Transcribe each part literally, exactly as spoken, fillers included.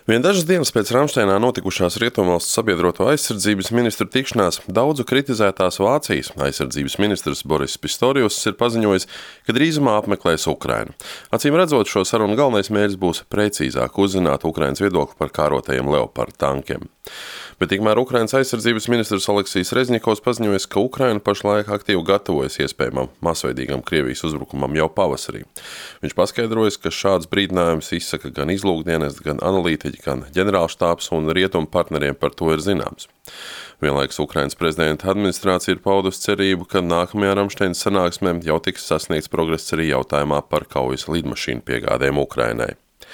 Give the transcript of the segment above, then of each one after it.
Vien dažas dienas pēc Ramšteinā notikušās Rietumvalstu sabiedroto aizsardzības ministru tikšanās daudzu kritizētās Vācijas aizsardzības ministrs Boris Pistorius ir paziņojis, ka drīzumā apmeklēs Ukrainu. Acīm redzot, šo sarunu galvenais mērķis būs precīzāk uzzināt Ukrainas viedokli par kārotajiem Leopard tankiem. Bet tikmēr Ukrainas aizsardzības ministrs Aleksijs Rezņikovs paziņojis, ka Ukraina pašlaik aktīvi gatavojas iespējamam masveidīgam Krievijas uzbrukumam jau pavasarī. Viņš paskaidrojas, ka šāds brīdinājums izsaka gan izlūkdienests, gan analītiķi, gan ģenerālštābs un rietumu partneriem par to ir zināms. Vienlaikus Ukrainas prezidenta administrācija ir paudusi cerību, ka nākamajā Ramšteinas sanāksmē jau tiks sasniegts progress arī jautājumā par kaujas lidmašīnu piegādēm Ukrainai.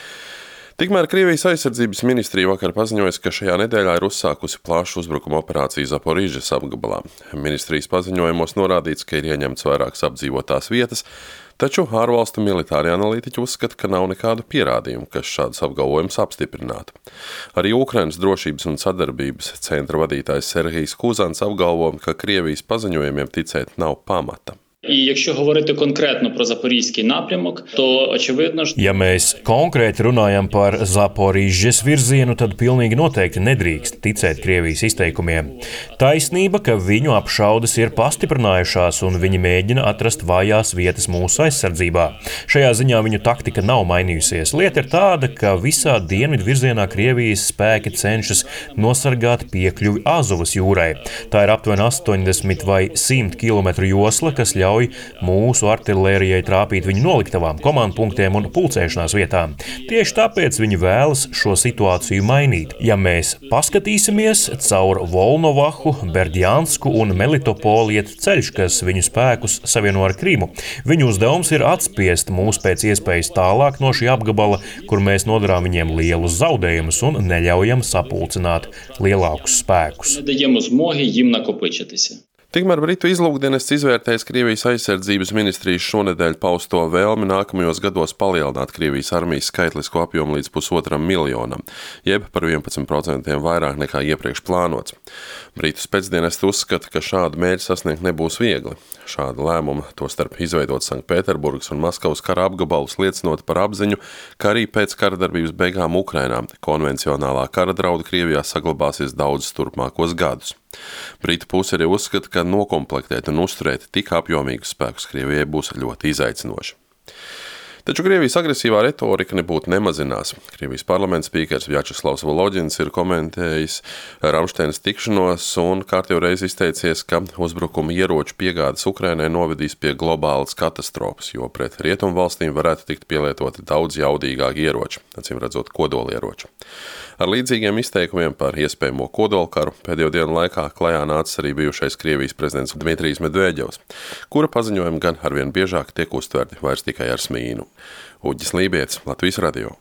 Tikmēr Krievijas aizsardzības ministrija vakar paziņojas, ka šajā nedēļā ir uzsākusi plašu uzbrukuma operāciju Zaporižas apgabalā. Ministrijas paziņojumos norādīts, ka ir ieņemts vairākas apdzīvotās vietas, taču ārvalstu militāri analītiķi uzskata, ka nav nekādu pierādījumu, kas šādus apgalvojumus apstiprinātu. Arī Ukrainas drošības un sadarbības centra vadītājs Serhijs Kuzans apgalvo, ka Krievijas paziņojumiem ticēt nav pamata. І якщо говорити конкретно про Запорізький напрямок, то очевидно, ja mēs konkrēti runājam par Zaporižas virzienu, tad pilnīgi noteikti nedrīkst ticēt Krievijas izteikumiem. Taisnība, ka viņu apšaudes ir pastiprinājušās un viņi mēģina atrast vājās vietas mūsu aizsardzībā. Šajā ziņā viņu taktika nav mainījusies. Lieta ir tāda, ka visā dienvidu virzienā Krievijas spēki cenšas nosargāt piekļuvi Azovas jūrai. Tā ir aptuveni astoņdesmit vai simt kilometru josla, kas ļauj mūsu artilērijai trāpīt viņu noliktavām, komandpunktiem un pulcēšanās vietām. Tieši tāpēc viņi vēlas šo situāciju mainīt. Ja mēs paskatīsimies, caur Volnovahu, Berdjansku un Melitopoli iet ceļš, kas viņu spēkus savieno ar Krimu. Viņu uzdevums ir atspiest mūs pēc iespējas tālāk no šī apgabala, kur mēs nodarām viņiem lielus zaudējumus un neļaujam sapulcināt lielākus spēkus. Neдаємо змоги їм накопичитися. Tikmēr Britu izlūkdienests izvērtējis Krievijas aizsardzības ministrijas šonedēļ pausto vēlmi nākamajos gados palielināt Krievijas armijas skaitlisko apjomu līdz pusotram miljonam, jeb par vienpadsmit procentiem vairāk nekā iepriekš plānots. Britu spēcdienests uzskata, ka šādu mērķi sasniegt nebūs viegli. Šāda lēmuma, tostarp izveidot Sanktpēterburgas un Maskavas kara apgabalus, liecinot par apziņu, ka arī pēc kara darbības beigām Ukrainā konvencionālā kara drauda Krievijā saglabāsies daudzus turpmākos gadus. Britu puse arī uzskata, ka nokomplektēt un uzturēt tik apjomīgus spēkus Krievijai būs ļoti izaicinoši. Taču Krievijas agresīvā retorika nebūtu nemazinās. Krievijas parlamenta spīkers Vjačeslavs Volodins ir komentējis Ramšteinas tikšanos un kārtējo reizi izteicies, ka uzbrukuma ieroču piegādes Ukrainai novedīs pie globālas katastrofas, jo pret rietumvalstīm varētu tikt pielietoti daudz jaudīgāki ieroči, acīm redzot kodolieroči. Ar līdzīgiem izteikumiem par iespējamo kodolkaru pēdējo dienu laikā klajā nācis arī bijušais Krievijas prezidents Dmitrijs Medvedevs, kura paziņojumi gan arvien biežāk tiek uztverti vairs tikai ar smīnu. Uģis Lībietis, Latvijas radio.